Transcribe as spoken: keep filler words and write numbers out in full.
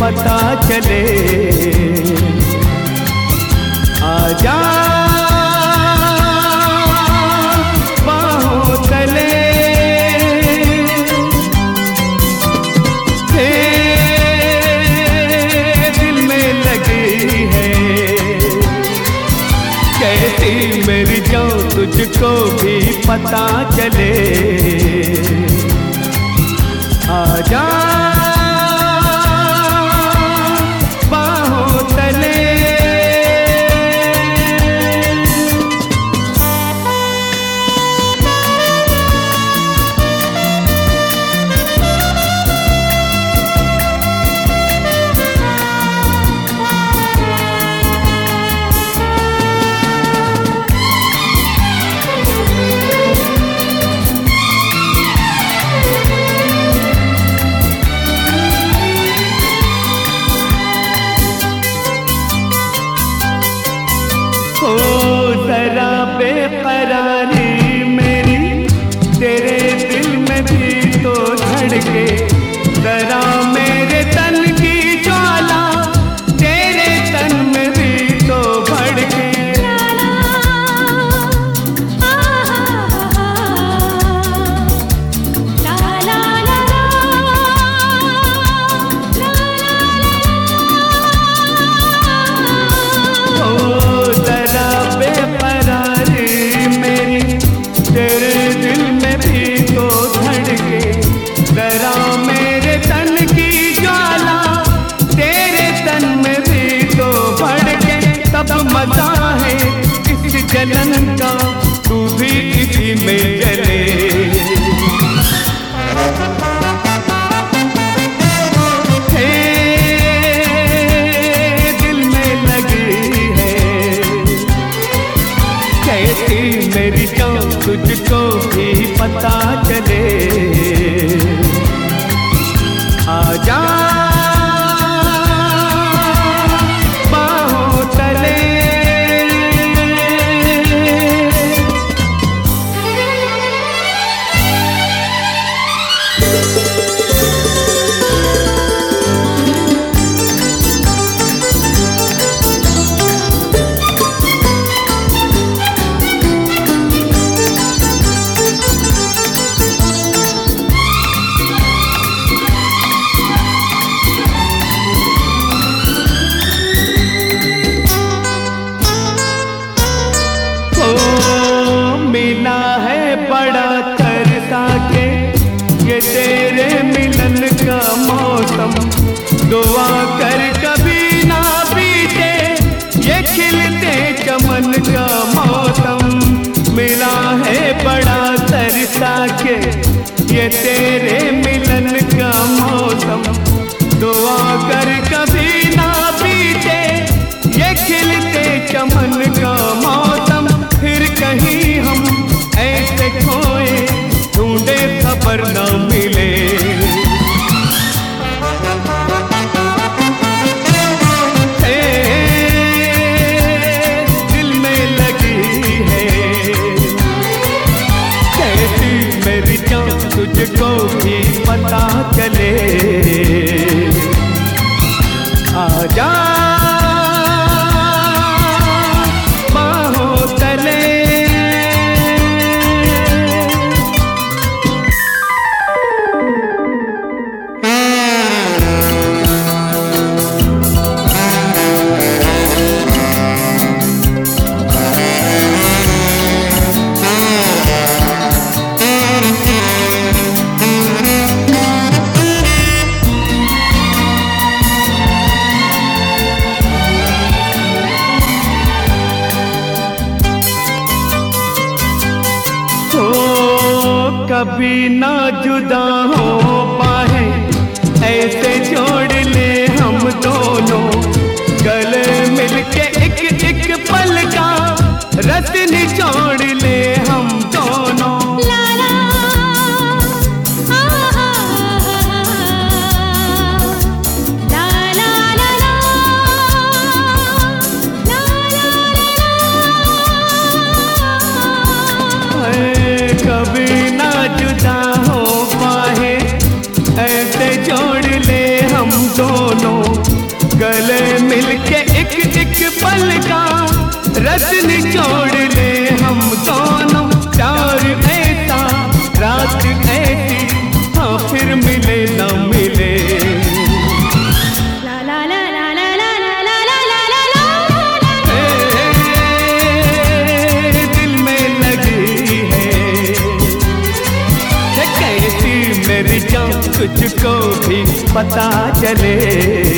पता चले। आजा बाहों तले, हे दिल में लगी है कैसी मेरी जान, तुझको भी पता चले। आजा बाहों तले, ओ जरा बेकरारी मेरी तेरे दिल में भी तो धड़के, जरा मेरे तन की ज्वाला तेरे तन में भी तो भड़के। तेरे दिल में भी तो धड़के, जरा मेरे तन की ज्वाला तेरे तन में भी तो भड़के। तब मजा है इस जलन का, तू भी इसी में जले। हे दिल में लगी है कैसी मेरी जान, तुझको भी पता चले। आजा बाहों तले, मिला है बड़ा तरसा के ये तेरे मिलन का मौसम, दुआ कर कभी ना बीते ये खिलते चमन का मौसम। मिला है बड़ा तरसा के ये तेरे मिलन का मौसम, दुआ कर कभी ना बीते ये खिलते चमन का मौसम। फिर कहीं हम ऐसे खोए ढूंढे खबर न मिले। हे दिल में लगी है कैसी मेरी जान, तुझको भी पता चले। आजा बाहों तले, कभी ना जुदा हो पाए ऐसे जोड़ ले हम दोनों, गले मिलके एक एक पल का रस निचोड़ ले हम दोनों। कभी ना जुदा हो पाए ऐसे रत निचोड़ ले हम दोनों, प्यार ऐसा रात ऐसी, हाँ फिर मिले ना मिले। ला ला ला ला ला ला ला ला ला ला ला। ए, दिल में लगी है कैसी मेरी जान, तुझको भी पता चले।